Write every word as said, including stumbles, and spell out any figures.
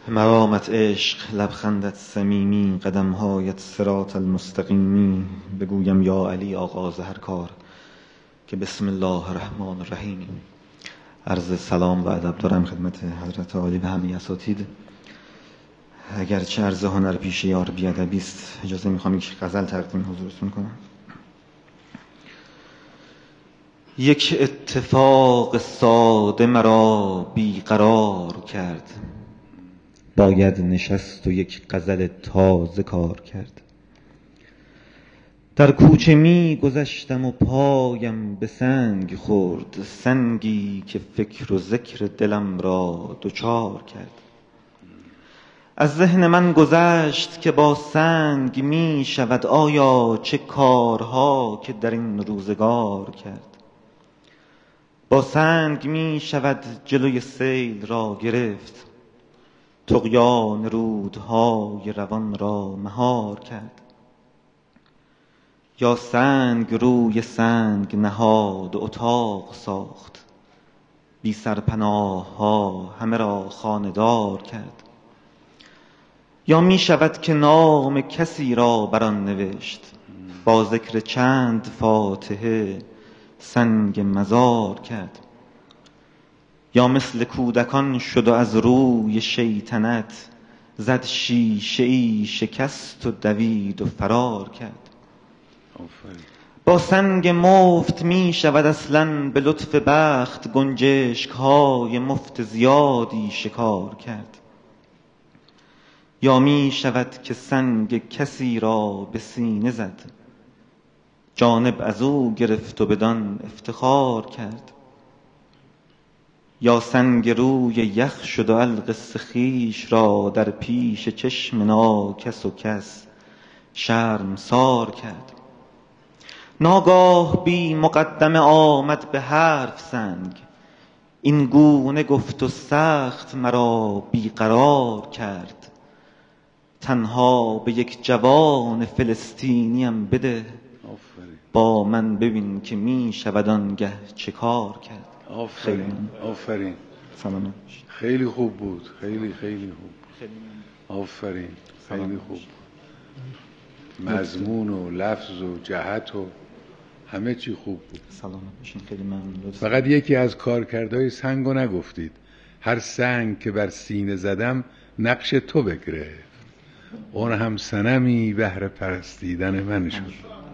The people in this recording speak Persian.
مرامت عشق، لبخندت صمیمی، قدمهایت صراط المستقیمی. بگویم یا علی آغاز هر کار که بسم الله الرحمن الرحیم. عرض سلام و ادب دارم خدمت حضرت عالی و همه اساتید. اگرچه عرض هنر پیش یار بی‌ادبی است، اجازه میخوام یک غزل تقدیم حضورتون کنم. یک اتفاق ساده مرا بیقرار کرد، باید نشست و یک غزل تازه کار کرد. در کوچه می گذشتم و پایم به سنگ خورد، سنگی که فکر و ذکر دلم را دچار کرد. از ذهن من گذشت که با سنگ می شود آیا چه کارها که در این روزگار کرد. با سنگ می شود جلوی سیل را گرفت، طغیان رودهای روان را مهار کرد. یا سنگ روی سنگ نهاد و اتاق ساخت، بی سرپناه ها همه را خانه‌دار کرد. یا می شود که نام کسی را بر آن نوشت، با ذکر چند فاتحه سنگ مزار کرد. یا مثل کودکان شد و از روی شیطنت، زد شیشه ای شکست و دوید و فرار کرد. با سنگ مفت می شود اصلاً به لطف بخت، گنجشک های مفت زیادی شکار کرد. یا می شود که سنگ کسی را به سینه زد، جانب از او گرفت و بدان افتخار کرد. یا سنگ روی یخ شد و القصه خویش را در پیش چشم ناکس و کس شرمسار کرد. ناگاه بی مقدمه آمد به حرف سنگ، این گونه گفت و سخت مرا بیقرار کرد. تنها به یک جوان فلسطینیم بده، با من ببین که می شود آنگه چه کار کرد. آفرین آفرین سلام. خیلی خوب بود، خیلی خیلی خوب. آفرین خیلی خوب. مضمون و لفظ و جهت و همه چی خوب بود. سلام باشین، خیلی ممنون. فقط یکی از کارکردهای سنگو نگفتید. هر سنگ که بر سینه زدم نقش تو بگرفت، اون هم صنمی بهر پرستیدن من شد.